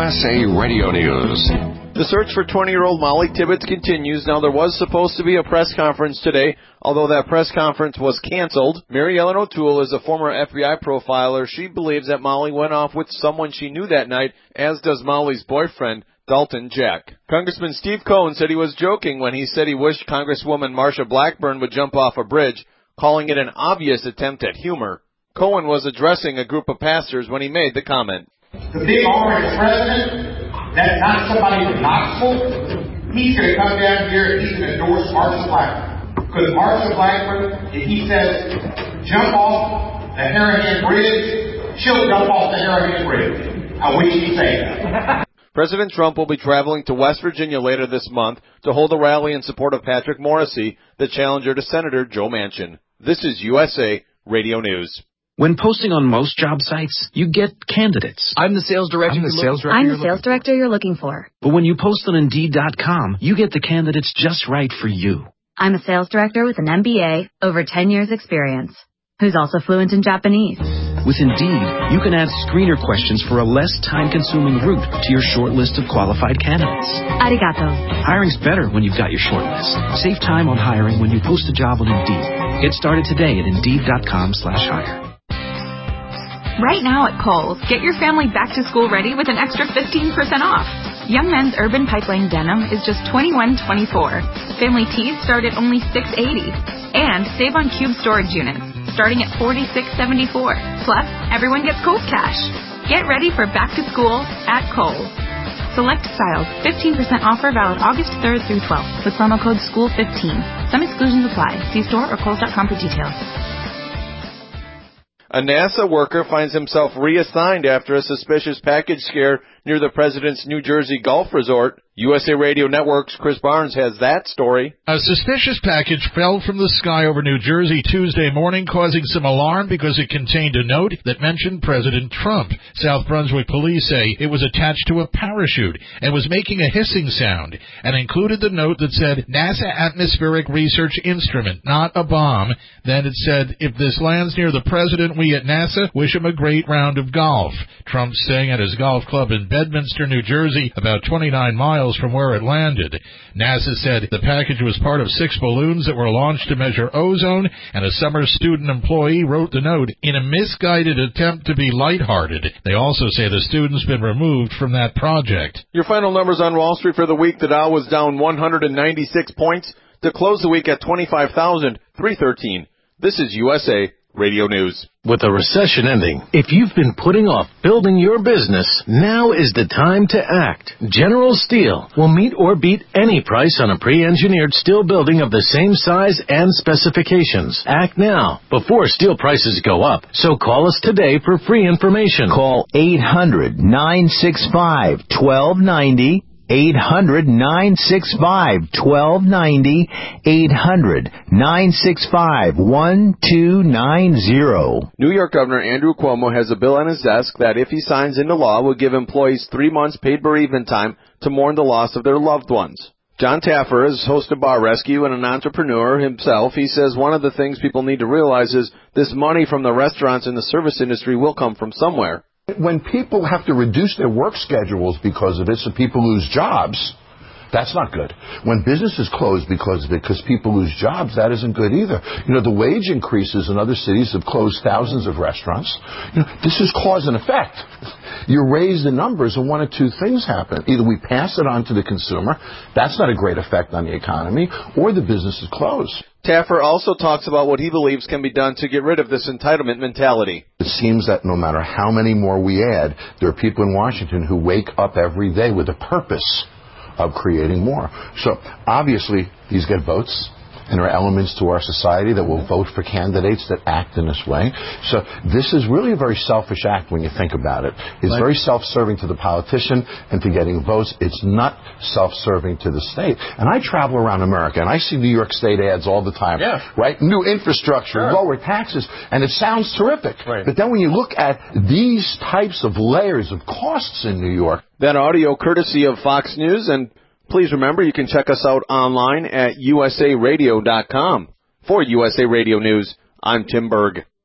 USA Radio News. The search for 20-year-old Molly Tibbetts continues. Now, there was supposed to be a press conference today, although that press conference was canceled. Mary Ellen O'Toole is a former FBI profiler. She believes that Molly went off with someone she knew that night, as does Molly's boyfriend, Dalton Jack. Congressman Steve Cohen said he was joking when he said he wished Congresswoman Marsha Blackburn would jump off a bridge, calling it an obvious attempt at humor. Cohen was addressing a group of pastors when he made the comment. The big orange president, that's not somebody from Knoxville. He's going to come down here and he's going to endorse Marsha Blackburn. Because Marsha Blackburn, if he says, jump off the Harahan Bridge, she'll jump off the Harahan Bridge. I wish he'd say that. President Trump will be traveling to West Virginia later this month to hold a rally in support of Patrick Morrisey, the challenger to Senator Joe Manchin. This is USA Radio News. When posting on most job sites, you get candidates. I'm the sales director. I'm the sales director you're looking for. But when you post on Indeed.com, you get the candidates just right for you. I'm a sales director with an MBA, over 10 years experience, who's also fluent in Japanese. With Indeed, you can add screener questions for a less time-consuming route to your short list of qualified candidates. Arigato. Hiring's better when you've got your short list. Save time on hiring when you post a job on Indeed. Get started today at Indeed.com/hire. Right now at Kohl's, get your family back to school ready with an extra 15% off. Young Men's Urban Pipeline Denim is just $21.24. Family tees start at only $6.80. And save on cube storage units, starting at $46.74. Plus, everyone gets Kohl's cash. Get ready for back to school at Kohl's. Select styles, 15% offer valid August 3rd through 12th with promo code SCHOOL15. Some exclusions apply. See store or Kohl's.com for details. A NASA worker finds himself reassigned after a suspicious package scare near the president's New Jersey golf resort. USA Radio Network's Chris Barnes has that story. A suspicious package fell from the sky over New Jersey Tuesday morning, causing some alarm because it contained a note that mentioned President Trump. South Brunswick police say it was attached to a parachute and was making a hissing sound, and included the note that said, NASA Atmospheric Research Instrument, not a bomb. Then it said, if this lands near the president, we at NASA wish him a great round of golf. Trump's staying at his golf club in Bedminster, New Jersey, about 29 miles from where it landed. NASA said the package was part of 6 balloons that were launched to measure ozone, and a summer student employee wrote the note in a misguided attempt to be lighthearted. They also say the student's been removed from that project. Your final numbers on Wall Street for the week. The Dow was down 196 points to close the week at 25,313. This is USA Radio News. With the recession ending, if you've been putting off building your business, now is the time to act. General Steel will meet or beat any price on a pre-engineered steel building of the same size and specifications. Act now, before steel prices go up. So call us today for free information. Call 800-965-1290. 800-965-1290, 800-965-1290. New York Governor Andrew Cuomo has a bill on his desk that, if he signs into law, will give employees 3 months paid bereavement time to mourn the loss of their loved ones. John Taffer is host of Bar Rescue and an entrepreneur himself. He says one of the things people need to realize is this money from the restaurants and the service industry will come from somewhere. When people have to reduce their work schedules because of it, so people lose jobs, that's not good. When businesses close because of it, because people lose jobs, that isn't good either. You know, the wage increases in other cities have closed thousands of restaurants. You know, this is cause and effect. You raise the numbers and one of two things happen. Either we pass it on to the consumer, that's not a great effect on the economy, or the businesses close. Taffer also talks about what he believes can be done to get rid of this entitlement mentality. It seems that no matter how many more we add, there are people in Washington who wake up every day with a purpose of creating more. So obviously these get votes, and there are elements to our society that will vote for candidates that act in this way. So this is really a very selfish act when you think about it. It's very self-serving to the politician and to getting votes. It's not self-serving to the state. And I travel around America, and I see New York State ads all the time, right? New infrastructure, lower taxes, and it sounds terrific. But then when you look at these types of layers of costs in New York. That audio courtesy of Fox News, and please remember, you can check us out online at usaradio.com. For USA Radio News, I'm Tim Berg.